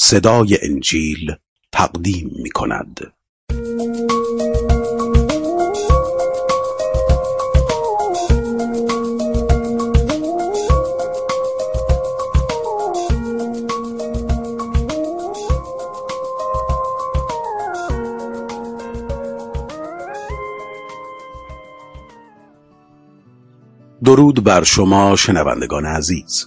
صدای انجیل تقدیم می کند. درود بر شما شنوندگان عزیز.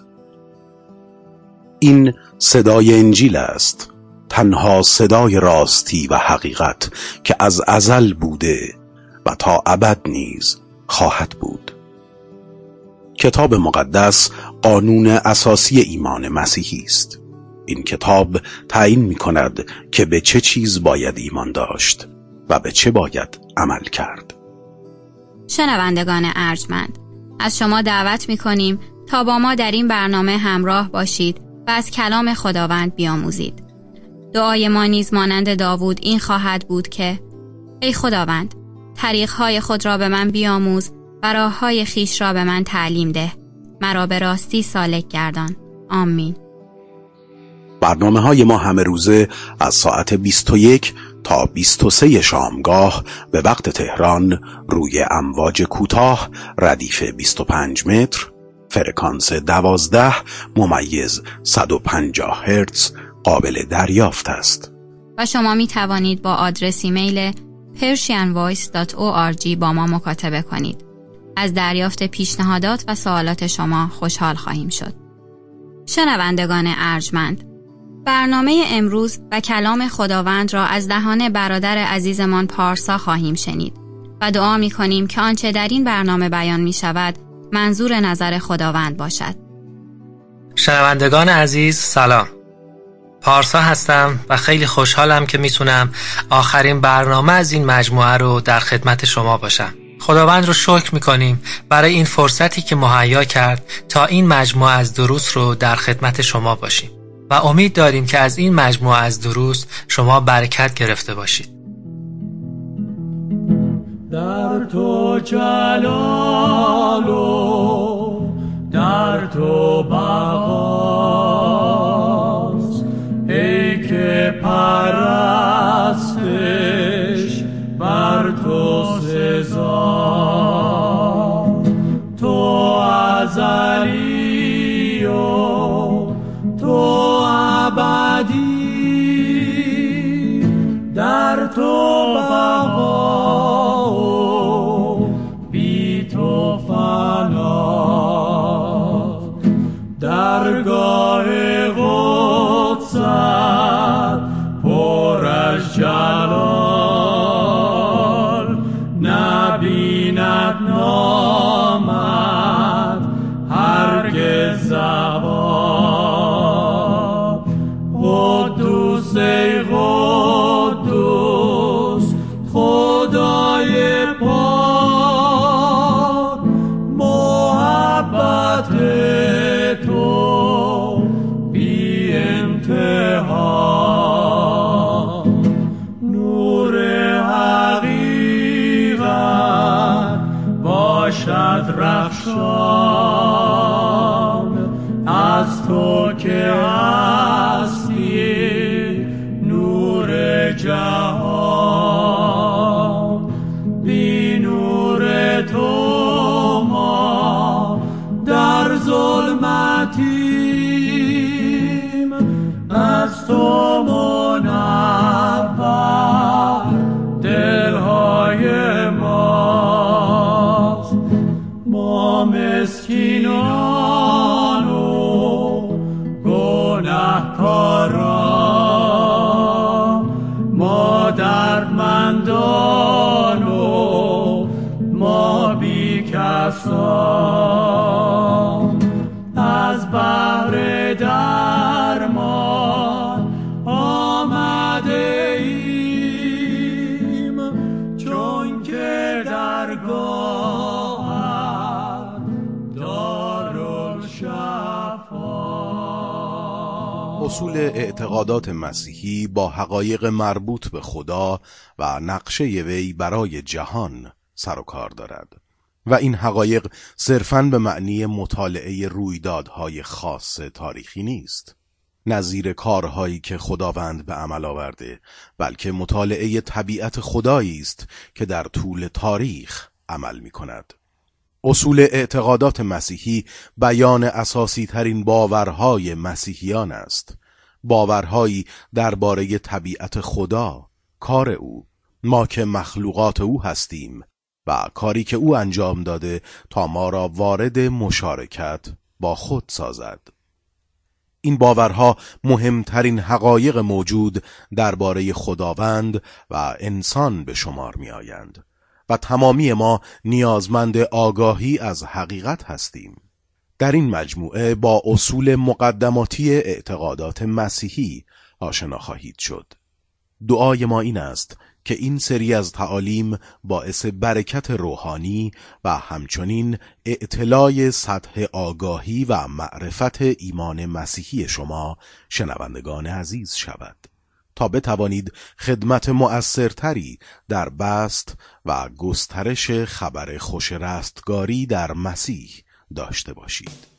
این صدای انجیل است، تنها صدای راستی و حقیقت که از ازل بوده و تا ابد نیز خواهد بود. کتاب مقدس قانون اساسی ایمان مسیحی است. این کتاب تعیین می کند که به چه چیز باید ایمان داشت و به چه باید عمل کرد. شنوندگان ارجمند، از شما دعوت می‌کنیم تا با ما در این برنامه همراه باشید و از کلام خداوند بیاموزید. دعای ما نیز مانند داوود این خواهد بود که ای خداوند، طریق‌های خود را به من بیاموز و راه‌های خویش را به من تعلیم ده. مرا به راستی سالک گردان. آمین. برنامه‌های ما همه روزه از ساعت 21 تا 23 شامگاه به وقت تهران روی امواج کوتاه ردیف 25 متر فرکانس 12 ممیز 150 هرتز قابل دریافت است. و شما می توانید با آدرس ایمیل persianvoice.org با ما مکاتبه کنید. از دریافت پیشنهادات و سوالات شما خوشحال خواهیم شد. شنوندگان ارجمند، برنامه امروز و کلام خداوند را از دهان برادر عزیزمان پارسا خواهیم شنید و دعا می کنیم که آنچه در این برنامه بیان می شود منظور نظر خداوند باشد. شنوندگان عزیز سلام، پارسا هستم و خیلی خوشحالم که میتونم آخرین برنامه از این مجموعه رو در خدمت شما باشم. خداوند رو شکر میکنیم برای این فرصتی که مهیا کرد تا این مجموعه از دروس رو در خدمت شما باشیم و امید داریم که از این مجموعه از دروس شما برکت گرفته باشید. در تو جلال و در تو بقاست، ای که پرستش بر تو سزا. تو ازلی و تو ابدی، در تو بقا و بی تو فنا. درگاه قدست پر از جلال، نبیند نامد هرگز زوال. قدوس ای قدوس خدای پاک، محبت تو بی انتها. نور حقیقت باشد رخشان، از تو که هستی نور جهان. بی نور تو ما در ظلمتیم، از تو منور دلهای ماست. ما مسکینان و گنهکاران، ما دردمندان و ما بیکسان، از بحر درمان آمده ایم، چون که درگاهت دارالشفا. اصول اعتقادات مسیحی با حقایق مربوط به خدا و نقشه وی برای جهان سر و کار دارد و این حقایق صرفاً به معنی مطالعه رویدادهای خاص تاریخی نیست. نظیر کارهایی که خداوند به عمل آورده، بلکه مطالعه طبیعت خدایی است که در طول تاریخ عمل می کند. اصول اعتقادات مسیحی بیان اساسی ترین باورهای مسیحیان است. باورهایی درباره طبیعت خدا، کار او، ما که مخلوقات او هستیم و کاری که او انجام داده تا ما را وارد مشارکت با خود سازد. این باورها مهمترین حقایق موجود درباره خداوند و انسان به شمار می آیند و تمامی ما نیازمند آگاهی از حقیقت هستیم. در این مجموعه با اصول مقدماتی اعتقادات مسیحی آشنا خواهید شد. دعای ما این است که این سری از تعالیم باعث برکت روحانی و همچنین اطلاع سطح آگاهی و معرفت ایمان مسیحی شما شنوندگان عزیز شود تا بتوانید خدمت مؤثرتری در بسط و گسترش خبر خوش رستگاری در مسیح داشته باشید.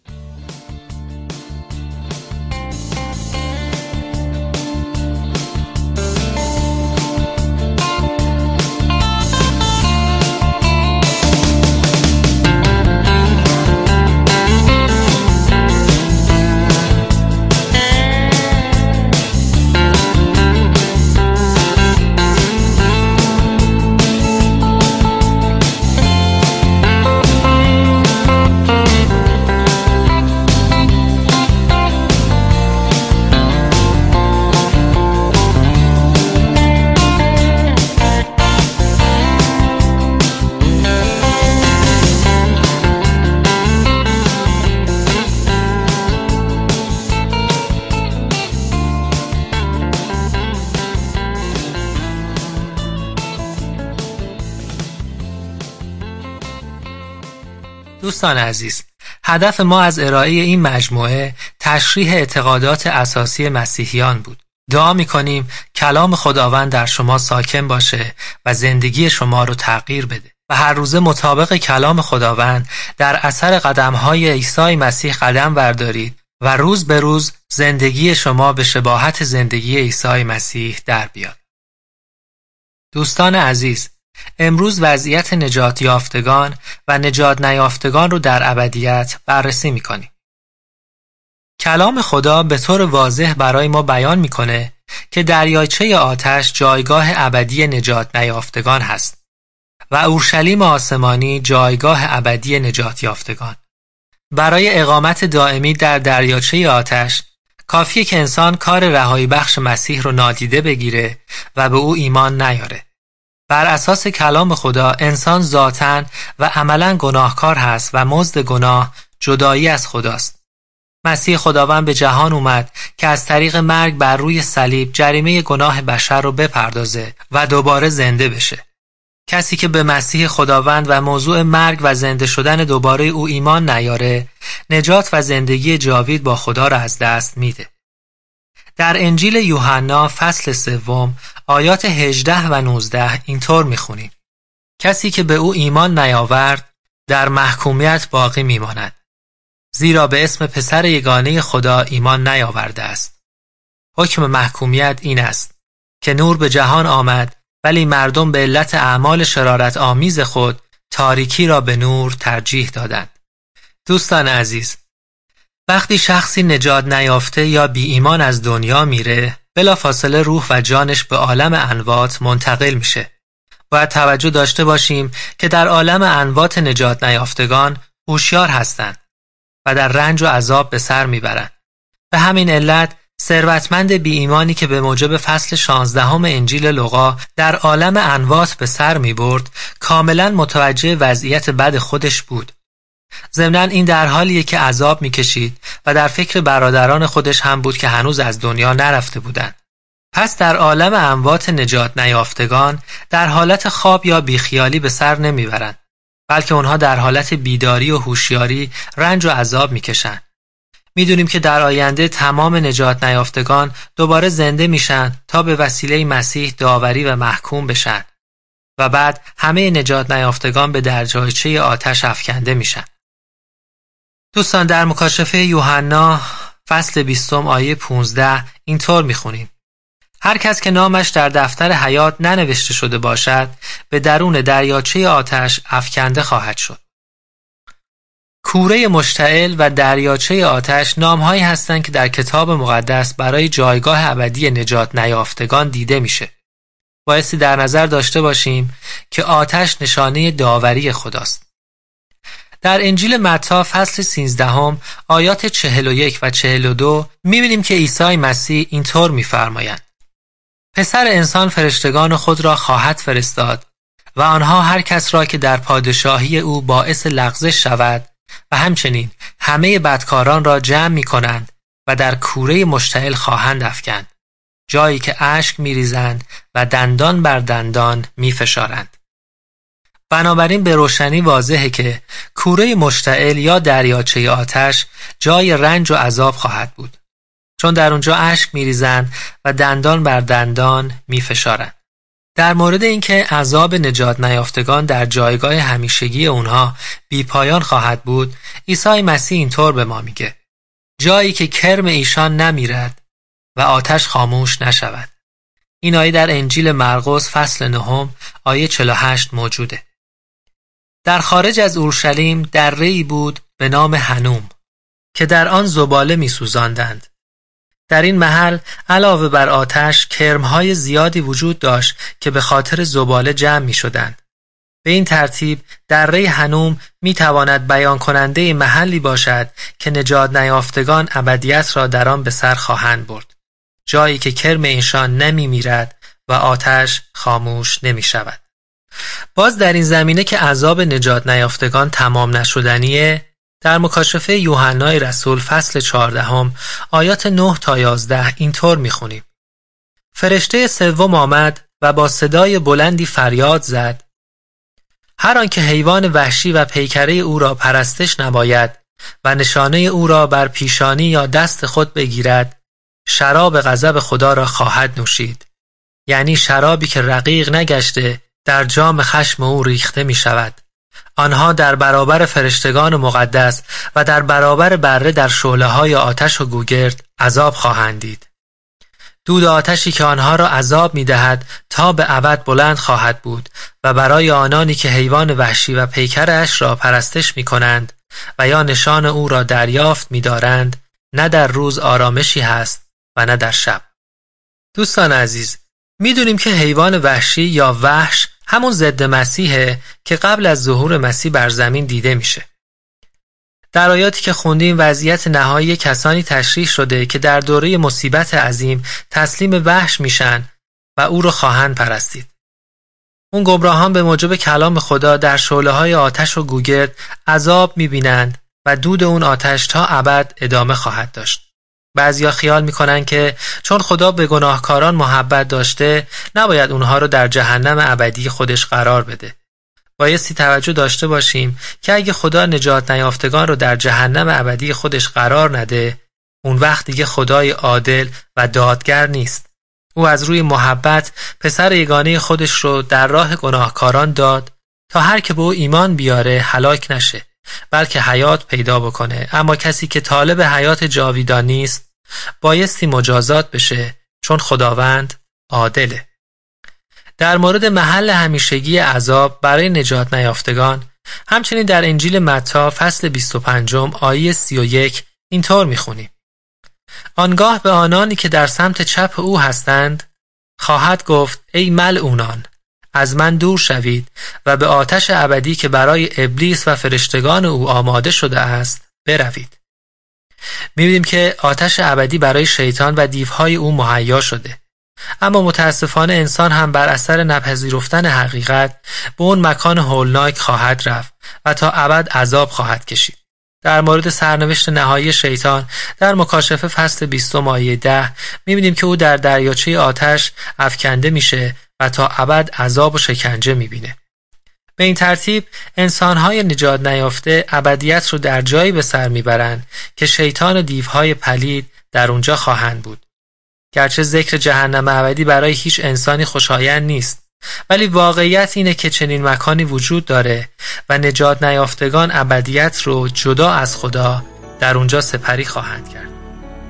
دوستان عزیز، هدف ما از ارائه این مجموعه تشریح اعتقادات اساسی مسیحیان بود. دعا می‌کنیم کلام خداوند در شما ساکن باشه و زندگی شما رو تغییر بده و هر روزه مطابق کلام خداوند در اثر قدم‌های عیسی مسیح قدم بردارید و روز به روز زندگی شما به شباهت زندگی عیسی مسیح در بیاد. دوستان عزیز، امروز وضعیت نجات یافتگان و نجات نیافتگان رو در ابدیت بررسی می‌کنیم. کلام خدا به طور واضح برای ما بیان می‌کنه که دریاچه آتش جایگاه ابدی نجات نیافتگان هست و اورشلیم آسمانی جایگاه ابدی نجات یافتگان. برای اقامت دائمی در دریاچه آتش کافیه که انسان کار رهایی بخش مسیح رو نادیده بگیره و به او ایمان نیاره. بر اساس کلام خدا انسان ذاتاً و عملاً گناهکار هست و مزد گناه جدایی از خداست. مسیح خداوند به جهان اومد که از طریق مرگ بر روی صلیب جریمه گناه بشر رو بپردازه و دوباره زنده بشه. کسی که به مسیح خداوند و موضوع مرگ و زنده شدن دوباره او ایمان نیاره، نجات و زندگی جاوید با خدا را از دست میده. در انجیل یوحنا فصل 3 آیات 18 و 19 اینطور میخونیم: کسی که به او ایمان نیاورد در محکومیت باقی میماند، زیرا به اسم پسر یگانه خدا ایمان نیاورده است. حکم محکومیت این است که نور به جهان آمد، ولی مردم به علت اعمال شرارت آمیز خود تاریکی را به نور ترجیح دادند. دوستان عزیز، وقتی شخصی نجات نیافته یا بی ایمان از دنیا میره، بلافاصله روح و جانش به عالم اموات منتقل میشه. باید توجه داشته باشیم که در عالم اموات نجات نیافتگان هوشیار هستند و در رنج و عذاب به سر میبرند. به همین علت ثروتمند بی ایمانی که به موجب فصل 16 انجیل لوقا در عالم اموات به سر میبرد، کاملا متوجه وضعیت بد خودش بود. ضمناً این در حالیه که عذاب میکشید و در فکر برادران خودش هم بود که هنوز از دنیا نرفته بودند. پس در عالم اموات نجات نیافتگان در حالت خواب یا بیخیالی به سر نمیبرند، بلکه اونها در حالت بیداری و هوشیاری رنج و عذاب میکشند. میدونیم که در آینده تمام نجات نیافتگان دوباره زنده میشن تا به وسیله مسیح داوری و محکوم بشن و بعد همه نجات نیافتگان به دریاچه آتش افکنده میشن. دوستان، در مکاشفه یوحنا فصل 20 آیه 15 اینطور میخونیم: هر کس که نامش در دفتر حیات ننوشته شده باشد به درون دریاچه آتش افکنده خواهد شد. کوره مشتعل و دریاچه آتش نامهایی هستند که در کتاب مقدس برای جایگاه ابدی نجات نیافتگان دیده میشه. بایستی در نظر داشته باشیم که آتش نشانه داوری خداست. در انجیل متی فصل 13 آیات 41 و 42 می‌بینیم که عیسی مسیح اینطور می‌فرمایند: پسر انسان فرشتگان خود را خواهد فرستاد و آنها هر کس را که در پادشاهی او باعث لغزش شود و همچنین همه بدکاران را جمع می‌کنند و در کوره مشتعل خواهند افکند، جایی که اشک می‌ریزند و دندان بر دندان می‌فشارند. بنابراین به روشنی واضحه که کوره مشتعل یا دریاچه آتش جای رنج و عذاب خواهد بود، چون در اونجا اشک می‌ریزند و دندان بر دندان می‌فشارند. در مورد اینکه عذاب نجات نیافتگان در جایگاه همیشگی اونها بی‌پایان خواهد بود، عیسی مسیح اینطور به ما میگه: جایی که کرم ایشان نمیرد و آتش خاموش نشود. این آیه در انجیل مرقس فصل 9 آیه 48 موجوده. در خارج از اورشلیم دره‌ای بود به نام هنوم که در آن زباله می‌سوزاندند. در این محل علاوه بر آتش کرم‌های زیادی وجود داشت که به خاطر زباله جمع می‌شدند. به این ترتیب دره هنوم می‌تواند بیان کننده محلی باشد که نجات نیافتگان ابدیت را در آن به سر خواهند برد، جایی که کرم ایشان نمی‌میرد و آتش خاموش نمی‌شود. باز در این زمینه که عذاب نجات نیافتگان تمام نشدنیه، در مکاشفه یوحنای رسول فصل 14 آیات 9 تا 11 اینطور میخونیم: فرشته سوم آمد و با صدای بلندی فریاد زد: هر آن که حیوان وحشی و پیکره او را پرستش نماید و نشانه او را بر پیشانی یا دست خود بگیرد، شراب غضب خدا را خواهد نوشید، یعنی شرابی که رقیق نگشته در جام خشم او ریخته می شود. آنها در برابر فرشتگان مقدس و در برابر بره در شعله‌های آتش و گوگرد عذاب خواهند دید. دود آتشی که آنها را عذاب می دهد تا به ابد بلند خواهد بود و برای آنانی که حیوان وحشی و پیکرش را پرستش می کنند و یا نشان او را دریافت می دارند، نه در روز آرامشی هست و نه در شب. دوستان عزیز، می دونیم که حیوان وحشی یا وحش همون ضد مسیحه که قبل از ظهور مسیح بر زمین دیده میشه. در آیاتی که خوندیم وضعیت نهایی کسانی تشریح شده که در دوره مصیبت عظیم تسلیم وحش میشن و او رو خواهند پرستید. اون گمراهان به موجب کلام خدا در شعله‌های آتش و گوگرد عذاب میبینند و دود اون آتش تا ابد ادامه خواهد داشت. بعضیا خیال میکنن که چون خدا به گناهکاران محبت داشته نباید اونها رو در جهنم ابدی خودش قرار بده. بایستی توجه داشته باشیم که اگه خدا نجات نیافتگان رو در جهنم ابدی خودش قرار نده، اون وقت دیگه خدای عادل و دادگر نیست. او از روی محبت پسر یگانه خودش رو در راه گناهکاران داد تا هر که به او ایمان بیاره هلاک نشه، بلکه حیات پیدا بکنه. اما کسی که طالب حیات جاویدان نیست بایستی مجازات بشه، چون خداوند عادله. در مورد محل همیشگی عذاب برای نجات نیافتگان همچنین در انجیل متی فصل 25 آیه 31 اینطور میخونیم: آنگاه به آنانی که در سمت چپ او هستند خواهد گفت ای ملعونان، از من دور شوید و به آتش ابدی که برای ابلیس و فرشتگان او آماده شده است بروید. می‌بینیم که آتش ابدی برای شیطان و دیوهای او مهیا شده، اما متاسفانه انسان هم بر اثر نپذیرفتن حقیقت به اون مکان هولناک خواهد رفت و تا ابد عذاب خواهد کشید. در مورد سرنوشت نهایی شیطان در مکاشفه فصل 20 آیه 10 می‌بینیم که او در دریاچه آتش افکنده میشه و تا ابد عذاب و شکنجه می‌بینه. به این ترتیب انسان‌های نجات نیافته ابدیت رو در جایی به سر میبرند که شیطان و دیوهای پلید در اونجا خواهند بود. گرچه ذکر جهنم ابدی برای هیچ انسانی خوشایند نیست، ولی واقعیت اینه که چنین مکانی وجود داره و نجات نیافتگان ابدیت رو جدا از خدا در اونجا سپری خواهند کرد.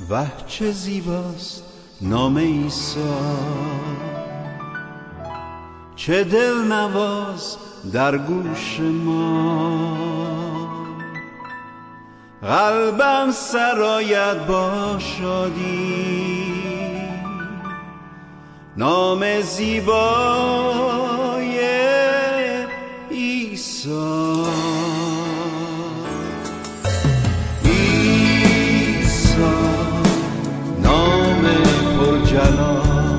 وه چه زیباست نام عیسی، چه دلنواز در گوش ما. قلبم سرآید با شادی، نام زیبای عیسی. عیسی نام پرجلال،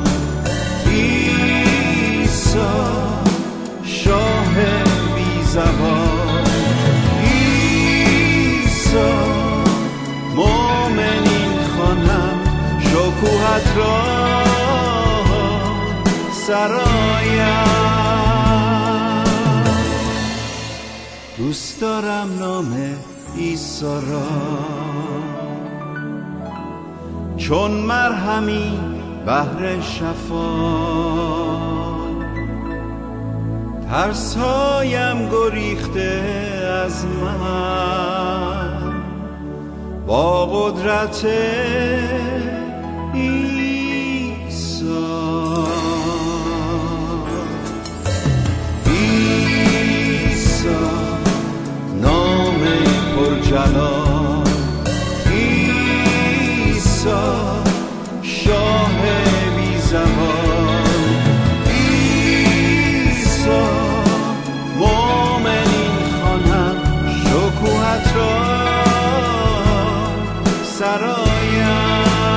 عیسی شاه بی زوال، عیسی مومنین خوانم شکوهت را سرایم. دوست دارم نام عیسی را، چون مرهمی بهر شفا. ترسهایم گریخته از من با قدرت عیسی. عیسی نام پرجلال، عیسی شاه بی زوال، عیسی مومنین خوانم شکوهت را سرایم.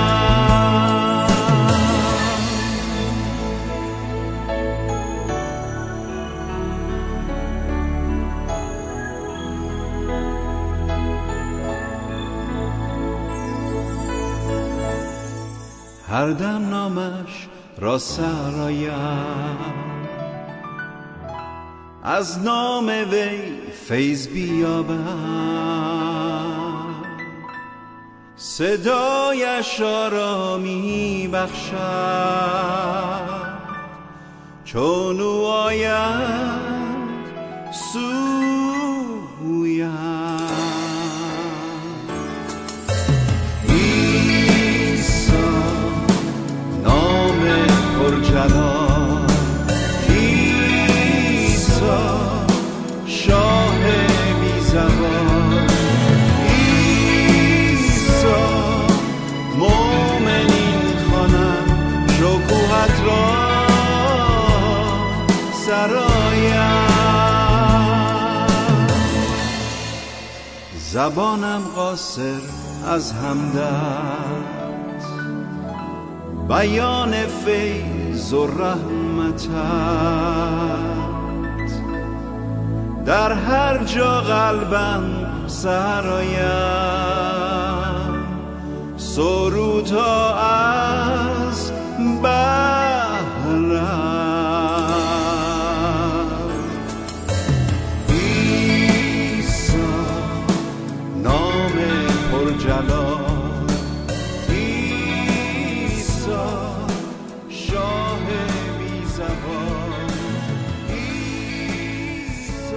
هر دم نامش را سرایم، از نام وی فیض بیابم. صدایش آرامی بخشد، چون او آید سویم. عیسی نام پرجلال، عیسی شاه بی زوال، عیسی مومنین خوانم شکوهت را سرایم. زبانم قاصر از حمدت، بیان فیض و رحمتت. در هر جا قلبم سرایم، سرودها از بهرت. عیسی نام پرجلال، عیسی شاه بی زوال، عیسی.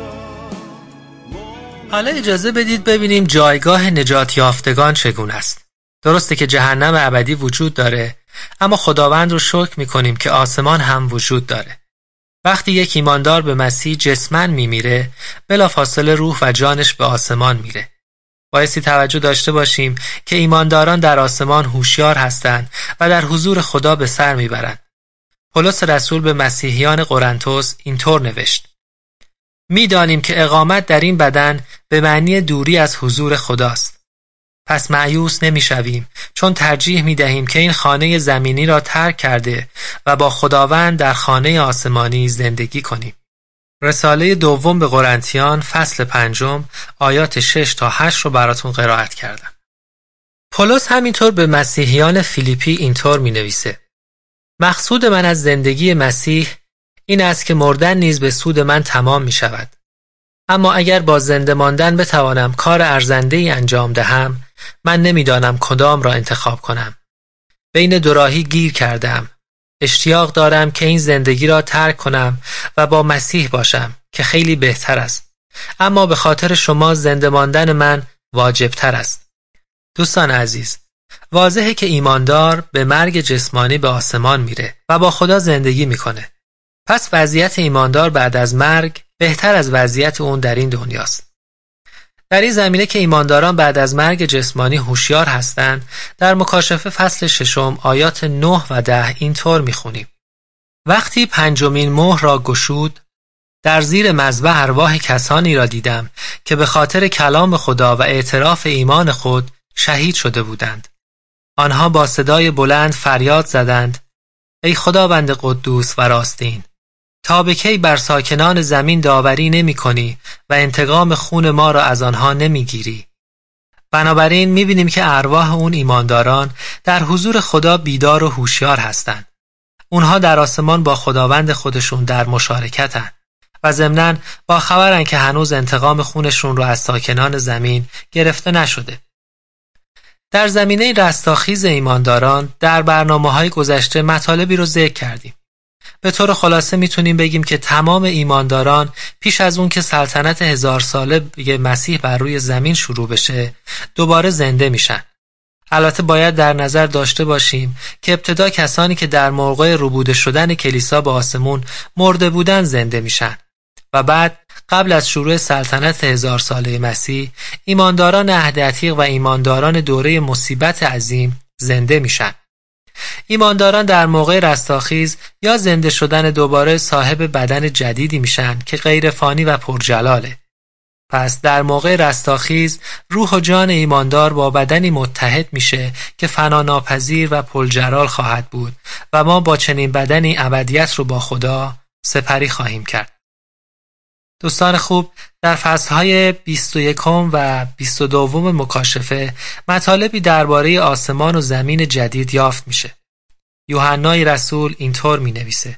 حالا اجازه بدید ببینیم جایگاه نجات یافتگان چگونه است. درسته که جهنم ابدی وجود داره، اما خداوند رو شکر می‌کنیم که آسمان هم وجود داره. وقتی یک ایماندار به مسیح جسماً میمیره، بلافاصله روح و جانش به آسمان میره. بایستی توجه داشته باشیم که ایمانداران در آسمان هوشیار هستند و در حضور خدا به سر میبرند. پولس رسول به مسیحیان قرنتس اینطور نوشت: میدانیم که اقامت در این بدن به معنی دوری از حضور خداست. پس مایوس نمیشویم، چون ترجیح میدهیم که این خانه زمینی را ترک کرده و با خداوند در خانه آسمانی زندگی کنیم. رساله دوم به قرنتیان فصل 5 آیات 6 تا 8 رو براتون قرائت کردم. پولس همینطور به مسیحیان فیلیپی اینطور مینویسه: مقصود من از زندگی مسیح این است که مردن نیز به سود من تمام می شود. اما اگر با زنده ماندن بتوانم کار ارزنده‌ای انجام دهم، من نمیدانم کدام را انتخاب کنم. بین دو راهی گیر کردم. اشتیاق دارم که این زندگی را ترک کنم و با مسیح باشم که خیلی بهتر است. اما به خاطر شما زنده ماندن من واجب تر است. دوستان عزیز، واضحه که ایماندار به مرگ جسمانی به آسمان میره و با خدا زندگی میکنه. پس وضعیت ایماندار بعد از مرگ بهتر از وضعیت اون در این دنیاست. در این زمینه که ایمانداران بعد از مرگ جسمانی هوشیار هستند، در مکاشفه فصل 6 آیات 9 و 10 اینطور میخونیم: وقتی پنجمین مهر را گشود، در زیر مذبح ارواح کسانی را دیدم که به خاطر کلام خدا و اعتراف ایمان خود شهید شده بودند. آنها با صدای بلند فریاد زدند: ای خداوند قدوس و راستین، تا به کی بر ساکنان زمین داوری نمی کنی و انتقام خون ما را از آنها نمی گیری؟ بنابراین می بینیم که ارواح اون ایمانداران در حضور خدا بیدار و هوشیار هستند. اونها در آسمان با خداوند خودشون در مشارکتن و ضمناً با خبرن که هنوز انتقام خونشون رو از ساکنان زمین گرفته نشده. در زمینه رستاخیز ایمانداران در برنامه‌های گذشته مطالبی رو ذکر کردیم. به طور خلاصه میتونیم بگیم که تمام ایمانداران پیش از اون که سلطنت 1000 ساله مسیح بر روی زمین شروع بشه دوباره زنده میشن. البته باید در نظر داشته باشیم که ابتدا کسانی که در موقع ربوده شدن کلیسا به آسمون مرده بودن زنده میشن و بعد قبل از شروع سلطنت 1000 ساله مسیح ایمانداران عهد عتیق و ایمانداران دوره مصیبت عظیم زنده میشن. ایمانداران در موقع رستاخیز یا زنده شدن دوباره صاحب بدن جدیدی میشن که غیر فانی و پرجلاله. پس در موقع رستاخیز روح و جان ایماندار با بدنی متحد میشه که فناناپذیر و پرجلال خواهد بود و ما با چنین بدنی ابدیت رو با خدا سپری خواهیم کرد. دوستان خوب، در فصلهای 21 و 22 مکاشفه مطالبی درباره آسمان و زمین جدید یافت میشه. یوحنای رسول اینطور می نویسه: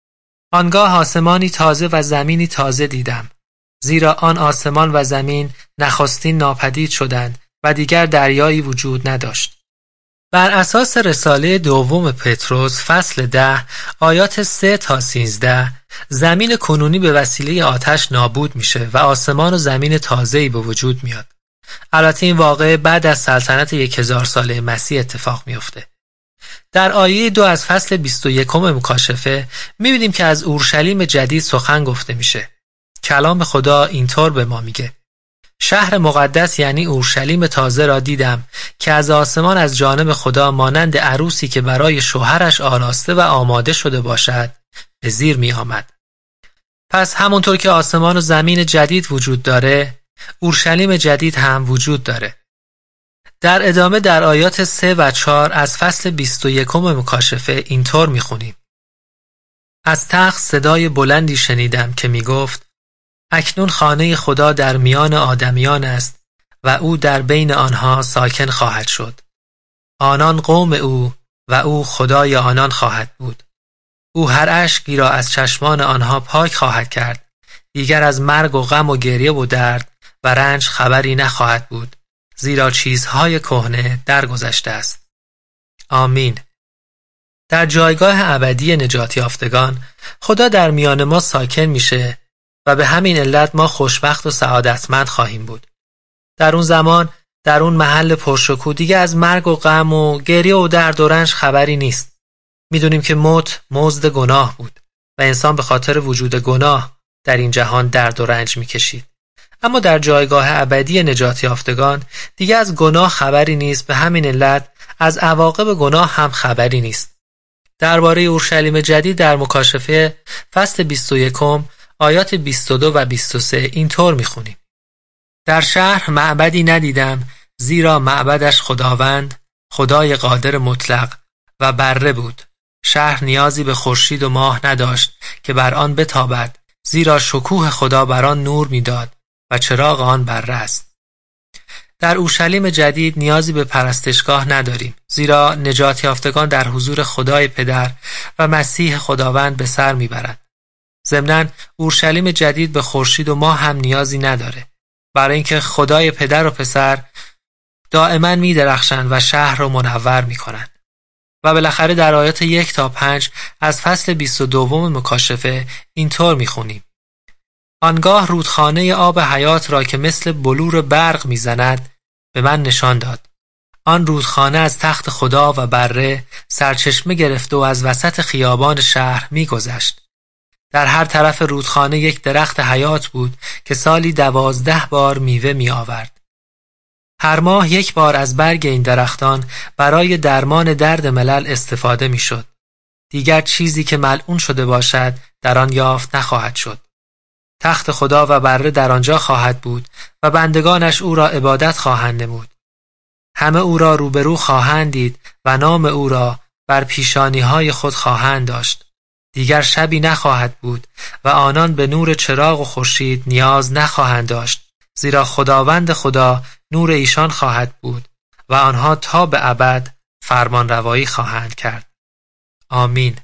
آنگاه آسمانی تازه و زمینی تازه دیدم، زیرا آن آسمان و زمین نخستین ناپدید شدند و دیگر دریایی وجود نداشت. بر اساس رساله دوم پتروس فصل 10 آیات 3 تا 13 زمین کنونی به وسیله آتش نابود میشه و آسمان و زمین تازه‌ای به وجود میاد. البته این واقعه بعد از سلطنت 1000 ساله مسیح اتفاق میفته. در آیه 2 از فصل 21 مکاشفه میبینیم که از اورشلیم جدید سخن گفته میشه. کلام خدا اینطور به ما میگه: شهر مقدس یعنی اورشلیم تازه را دیدم که از آسمان از جانب خدا مانند عروسی که برای شوهرش آراسته و آماده شده باشد به زیر می آمد. پس همونطور که آسمان و زمین جدید وجود داره، اورشلیم جدید هم وجود داره. در ادامه در آیات 3 و 4 از فصل 21 مکاشفه اینطور می خونیم: از تخت صدای بلندی شنیدم که می گفت: اکنون خانه خدا در میان آدمیان است و او در بین آنها ساکن خواهد شد. آنان قوم او و او خدای آنان خواهد بود. او هر اشکی را از چشمان آنها پاک خواهد کرد. دیگر از مرگ و غم و گریه و درد و رنج خبری نخواهد بود، زیرا چیزهای کهنه درگذشته است. آمین. در جایگاه ابدی نجات یافتگان خدا در میان ما ساکن میشه و به همین علت ما خوشبخت و سعادتمند خواهیم بود. در اون زمان، در اون محل پرشکوه دیگه از مرگ و غم و گریه و درد و رنج خبری نیست. میدونیم که موت مزد گناه بود و انسان به خاطر وجود گناه در این جهان درد و رنج میکشید. اما در جایگاه ابدی نجات یافتگان دیگه از گناه خبری نیست، به همین علت از عواقب گناه هم خبری نیست. درباره اورشلیم جدید در مکاشفه فصل 21 آیات 22 و 23 اینطور میخونیم: در شهر معبدی ندیدم، زیرا معبدش خداوند، خدای قادر مطلق و بره بود. شهر نیازی به خورشید و ماه نداشت که بر آن بتابد، زیرا شکوه خدا بر آن نور میداد و چراغ آن بره است. در اورشلیم جدید نیازی به پرستشگاه نداریم، زیرا نجات یافتگان در حضور خدای پدر و مسیح خداوند به سر میبرند. ضمناً اورشلیم جدید به خورشید و ماه هم نیازی نداره، برای اینکه خدای پدر و پسر دائما می‌درخشند و شهر رو منور می‌کنند. و بالاخره در آیات 1 تا 5 از فصل 22 مکاشفه اینطور می‌خونیم: آنگاه رودخانه آب حیات را که مثل بلور برق می‌زند به من نشان داد. آن رودخانه از تخت خدا و بره سرچشمه گرفت و از وسط خیابان شهر می‌گذشت. در هر طرف رودخانه یک درخت حیات بود که سالی 12 بار میوه می‌آورد. هر ماه یک بار از برگ این درختان برای درمان درد ملل استفاده می‌شد. دیگر چیزی که ملعون شده باشد در آن یافت نخواهد شد. تخت خدا و بره در آنجا خواهد بود و بندگانش او را عبادت خواهند نمود. همه او را روبرو خواهند دید و نام او را بر پیشانی‌های خود خواهند داشت. دیگر شبی نخواهد بود و آنان به نور چراغ و خورشید نیاز نخواهند داشت، زیرا خداوند خدا نور ایشان خواهد بود و آنها تا به ابد فرمان روایی خواهند کرد. آمین.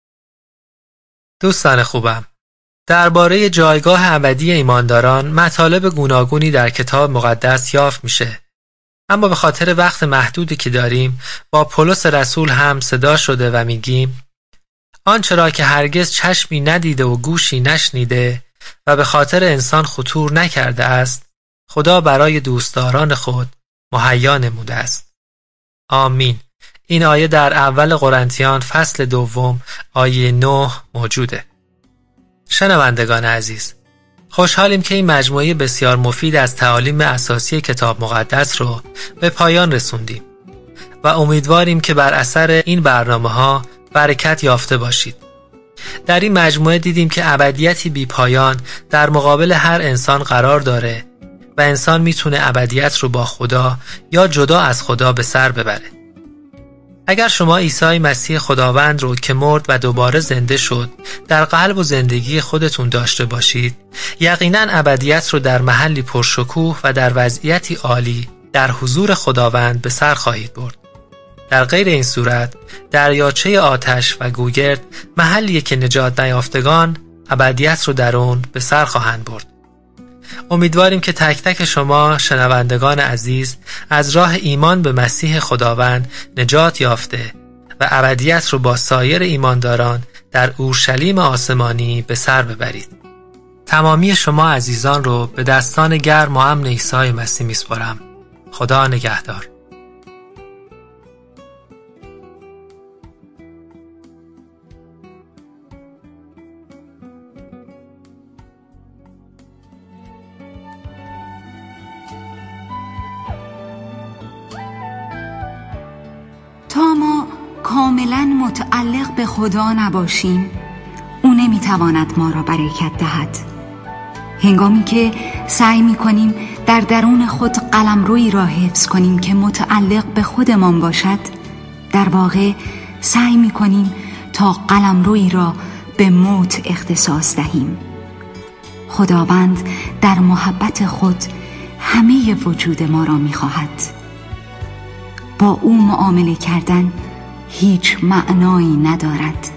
دوستان خوبم، درباره جایگاه ابدی ایمانداران مطالب گوناگونی در کتاب مقدس یافت میشه. اما به خاطر وقت محدودی که داریم با پولس رسول هم صدا شده و میگیم آنچه را که هرگز چشمی ندیده و گوشی نشنیده و به خاطر انسان خطور نکرده است، خدا برای دوستداران خود مهیا نموده است. آمین. این آیه در اول قرنتیان فصل 2 آیه 9 موجوده. شنوندگان عزیز، خوشحالیم که این مجموعه بسیار مفید از تعالیم اساسی کتاب مقدس رو به پایان رسوندیم و امیدواریم که بر اثر این برنامه‌ها برکت یافته باشید. در این مجموعه دیدیم که ابدیتی بی پایان در مقابل هر انسان قرار داره و انسان میتونه ابدیت رو با خدا یا جدا از خدا به سر ببره. اگر شما عیسی مسیح خداوند رو که مرد و دوباره زنده شد در قلب و زندگی خودتون داشته باشید، یقیناً ابدیت رو در محلی پرشکوه و در وضعیتی عالی در حضور خداوند به سر خواهید برد. در غیر این صورت دریاچه آتش و گوگرد محلیه که نجات نیافتگان ابدیت رو در اون به سر خواهند برد. امیدواریم که تک تک شما شنوندگان عزیز از راه ایمان به مسیح خداوند نجات یافته و ابدیت رو با سایر ایمانداران در اورشلیم آسمانی به سر ببرید. تمامی شما عزیزان رو به دستان گرم و امن عیسی مسیح میسپارم. خدا نگهدار. تا ما کاملا متعلق به خدا نباشیم، او نمیتواند ما را برکت دهد. هنگامی که سعی میکنیم در درون خود قلمرویی را حفظ کنیم که متعلق به خودمان باشد، در واقع سعی میکنیم تا قلمرویی را به موت اختصاص دهیم. خداوند در محبت خود همه وجود ما را میخواهد. با او معامله کردن هیچ معنایی ندارد.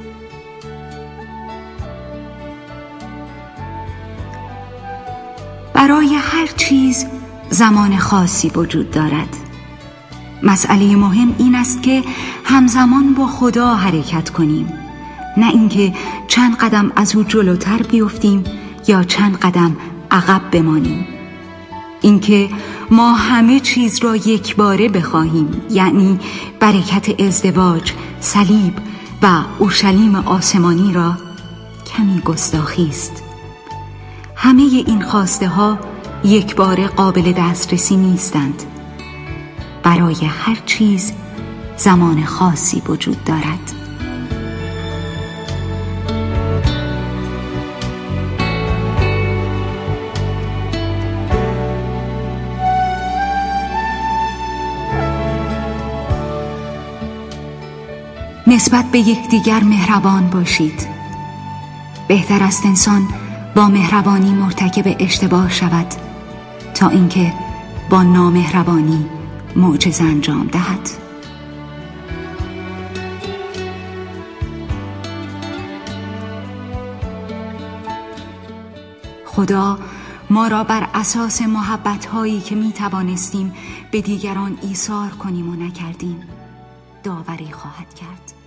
برای هر چیز زمان خاصی وجود دارد. مسئله مهم این است که همزمان با خدا حرکت کنیم، نه اینکه چند قدم از او جلوتر بیفتیم یا چند قدم عقب بمانیم. اینکه ما همه چیز را یک باره بخواهیم، یعنی برکت ازدواج، صلیب و اورشلیم آسمانی را، کمی گستاخی است. همه این خواسته ها یک باره قابل دسترسی نیستند. برای هر چیز زمان خاصی وجود دارد. نسبت به یکدیگر مهربان باشید. بهتر است انسان با مهربانی مرتکب اشتباه شود تا اینکه با نامهربانی معجزه انجام دهد. خدا ما را بر اساس محبت‌هایی که می توانستیم به دیگران ایثار کنیم و نکردیم داوری خواهد کرد.